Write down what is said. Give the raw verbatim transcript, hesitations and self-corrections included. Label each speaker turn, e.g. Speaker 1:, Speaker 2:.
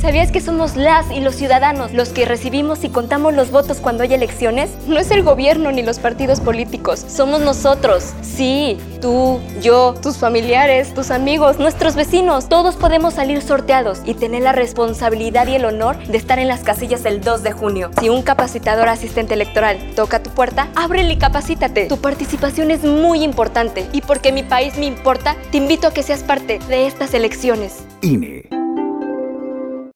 Speaker 1: ¿Sabías que somos las y los ciudadanos los que recibimos y contamos los votos cuando hay elecciones? No es el gobierno ni los partidos políticos, somos nosotros. Sí, tú, yo, tus familiares, tus amigos, nuestros vecinos. Todos podemos salir sorteados y tener la responsabilidad y el honor de estar en las casillas el dos de junio. Si un capacitador asistente electoral toca tu puerta, ábrele y capacítate. Tu participación es muy importante y porque mi país me importa, te invito a que seas parte de estas elecciones.
Speaker 2: I N E.